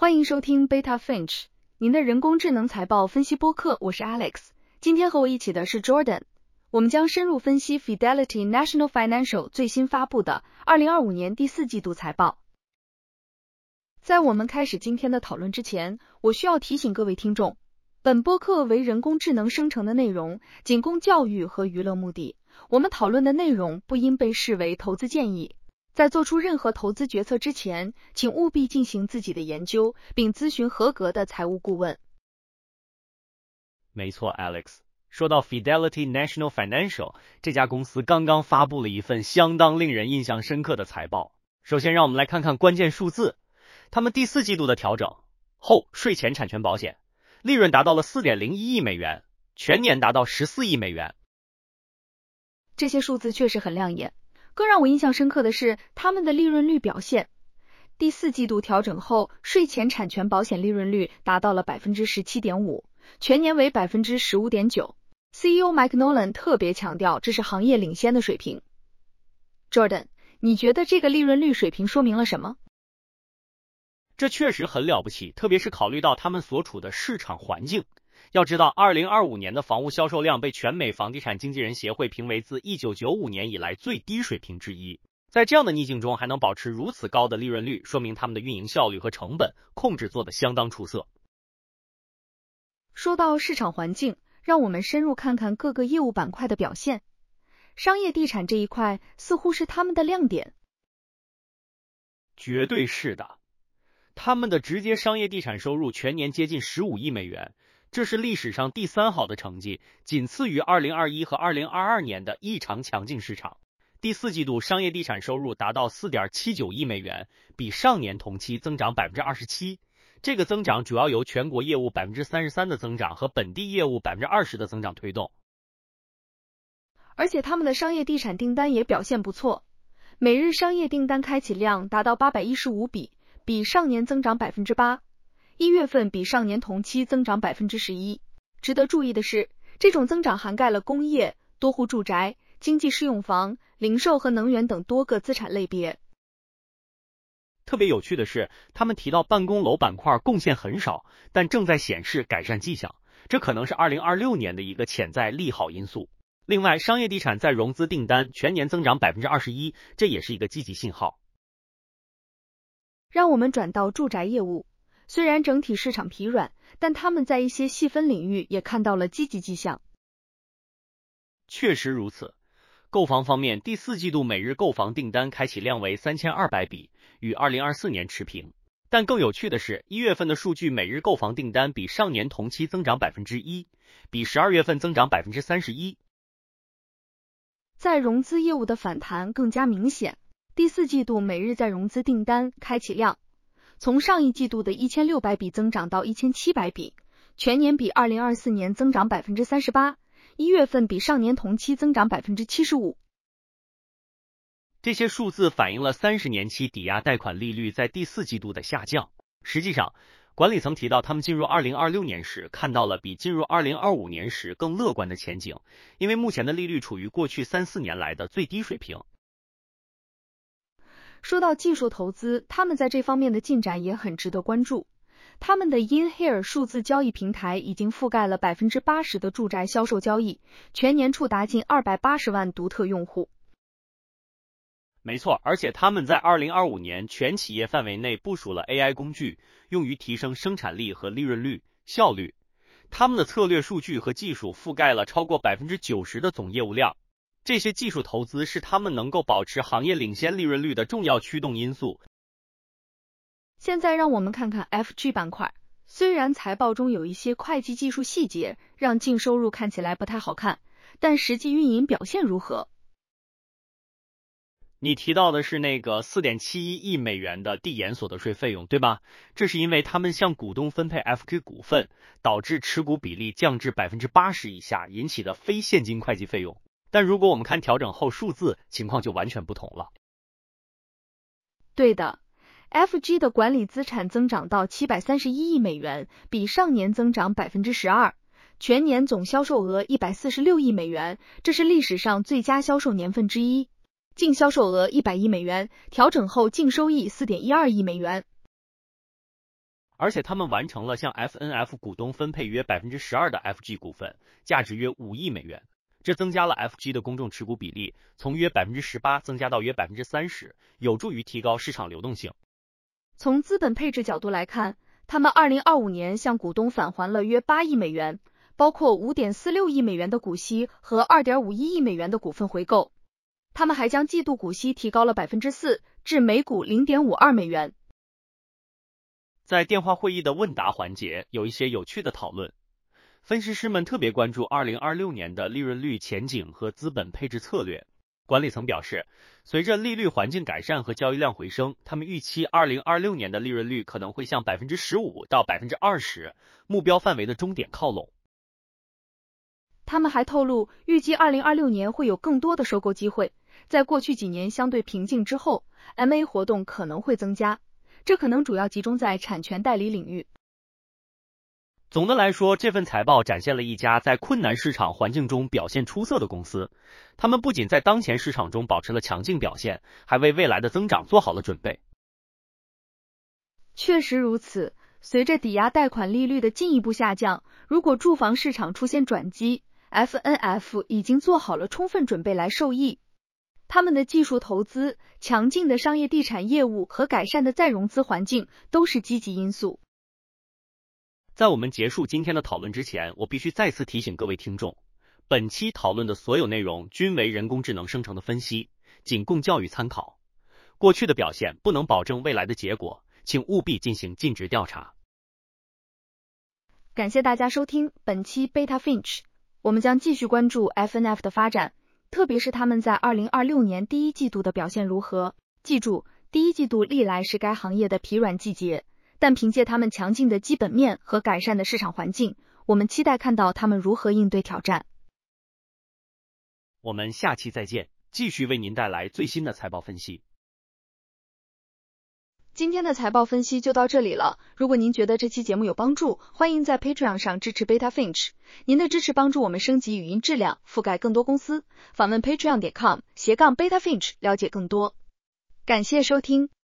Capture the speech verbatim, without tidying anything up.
欢迎收听 Beta Finch， 您的人工智能财报分析播客，我是 Alex。今天和我一起的是 Jordan， 我们将深入分析 Fidelity National Financial 最新发布的二零二五年第四季度财报。在我们开始今天的讨论之前，我需要提醒各位听众，本播客为人工智能生成的内容，仅供教育和娱乐目的，我们讨论的内容不应被视为投资建议。在做出任何投资决策之前，请务必进行自己的研究，并咨询合格的财务顾问。 没错 ，Alex。说到 Fidelity National Financial， 这家公司刚刚发布了一份相当令人印象深刻的财报。首先，让我们来看看关键数字。他们第四季度的调整后税前产权保险利润达到了 四点零一亿美元，全年达到十四亿美元。 这些数字确实很亮眼。更让我印象深刻的是他们的利润率表现。第四季度调整后，税前产权保险利润率达到了 百分之十七点五， 全年为 百分之十五点九。 C E O Mike Nolan 特别强调这是行业领先的水平。Jordan， 你觉得这个利润率水平说明了什么？ 这确实很了不起，特别是考虑到他们所处的市场环境。要知道二零二五年的房屋销售量被全美房地产经纪人协会评为自一九九五年以来最低水平之一。在这样的逆境中还能保持如此高的利润率，说明他们的运营效率和成本控制做得相当出色。 说到市场环境，让我们深入看看各个业务板块的表现。商业地产这一块似乎是他们的亮点。 绝对是的，他们的直接商业地产收入全年接近十五亿美元，这是历史上第三好的成绩，仅次于二零二一和二零二二年的异常强劲市场。第四季度商业地产收入达到 四点七九亿美元，比上年同期增长 百分之二十七。 这个增长主要由全国业务 百分之三十三 的增长和本地业务 百分之二十 的增长推动。 而且他们的商业地产订单也表现不错，每日商业订单开启量达到八百一十五笔，比上年增长 百分之八。一月份比上年同期增长 百分之十一。 值得注意的是，这种增长涵盖了工业、多户住宅、经济适用房、零售和能源等多个资产类别。 特别有趣的是，他们提到办公楼板块贡献很少，但正在显示改善迹象，这可能是二零二六年的一个潜在利好因素。另外，商业地产在融资订单全年增长 百分之二十一， 这也是一个积极信号。 让我们转到住宅业务。虽然整体市场疲软，但他们在一些细分领域也看到了积极迹象。 确实如此。购房方面，第四季度每日购房订单开启量为三千二百笔，与二零二四年持平。但更有趣的是，一月份的数据每日购房订单比上年同期增长 百分之一， 比十二月份增长 百分之三十一。 在融资业务的反弹更加明显，第四季度每日再融资订单开启量从上一季度的一千六百笔增长到一千七百笔，全年比二零二四年增长 百分之三十八， 一月份比上年同期增长 百分之七十五。 这些数字反映了三十年期抵押贷款利率在第四季度的下降。实际上，管理层提到他们进入二零二六年时看到了比进入二零二五年时更乐观的前景，因为目前的利率处于过去三四年来的最低水平。 说到技术投资，他们在这方面的进展也很值得关注。他们的 inHere 数字交易平台已经覆盖了 百分之八十 的住宅销售交易，全年触达近二百八十万独特用户。 没错，而且他们在二零二五年全企业范围内部署了 A I 工具，用于提升生产力和利润率、效率。他们的策略数据和技术覆盖了超过 百分之九十 的总业务量。这些技术投资是他们能够保持行业领先利润率的重要驱动因素。 现在让我们看看 F G 板块。虽然财报中有一些会计技术细节让净收入看起来不太好看，但实际运营表现如何？ 你提到的是那个 四点七一亿美元的递延所得税费用，对吧？这是因为他们向股东分配 F G 股份，导致持股比例降至 百分之八十 以下引起的非现金会计费用。但如果我们看调整后数字，情况就完全不同了。 对的， F G 的管理资产增长到七百三十一亿美元，比上年增长 百分之十二， 全年总销售额一百四十六亿美元，这是历史上最佳销售年份之一。净销售额一百亿美元，调整后净收益 四点一二亿美元。 而且他们完成了向 F N F 股东分配约 百分之十二 的 F G 股份，价值约五亿美元。这增加了 F G 的公众持股比例，从约 百分之十八 增加到约 百分之三十， 有助于提高市场流动性。 从资本配置角度来看，他们二零二五年向股东返还了约八亿美元，包括 五点四六亿美元的股息和 二点五一亿美元的股份回购。他们还将季度股息提高了 百分之四 至每股 零点五二美元。 在电话会议的问答环节，有一些有趣的讨论。分析师们特别关注二零二六年的利润率前景和资本配置策略。管理层表示，随着利率环境改善和交易量回升，他们预期二零二六年的利润率可能会向 百分之十五 到 百分之二十 目标范围的终点靠拢。 他们还透露，预计二零二六年会有更多的收购机会，在过去几年相对平静之后 ，M A 活动可能会增加，这可能主要集中在产权代理领域。 总的来说，这份财报展现了一家在困难市场环境中表现出色的公司。他们不仅在当前市场中保持了强劲表现，还为未来的增长做好了准备。 确实如此，随着抵押贷款利率的进一步下降，如果住房市场出现转机， F N F 已经做好了充分准备来受益。他们的技术投资、强劲的商业地产业务和改善的再融资环境都是积极因素。 在我们结束今天的讨论之前，我必须再次提醒各位听众，本期讨论的所有内容均为人工智能生成的分析，仅供教育参考。过去的表现不能保证未来的结果，请务必进行尽职调查。 感谢大家收听本期 Beta Finch， 我们将继续关注 F N F 的发展，特别是他们在二零二六年第一季度的表现如何。记住，第一季度历来是该行业的疲软季节，但凭借他们强劲的基本面和改善的市场环境，我们期待看到他们如何应对挑战。 我们下期再见，继续为您带来最新的财报分析。 今天的财报分析就到这里了，如果您觉得这期节目有帮助，欢迎在 Patreon 上支持 Beta Finch， 您的支持帮助我们升级语音质量，覆盖更多公司。访问 patreon 点 com 斜杠 Beta Finch 了解更多。感谢收听。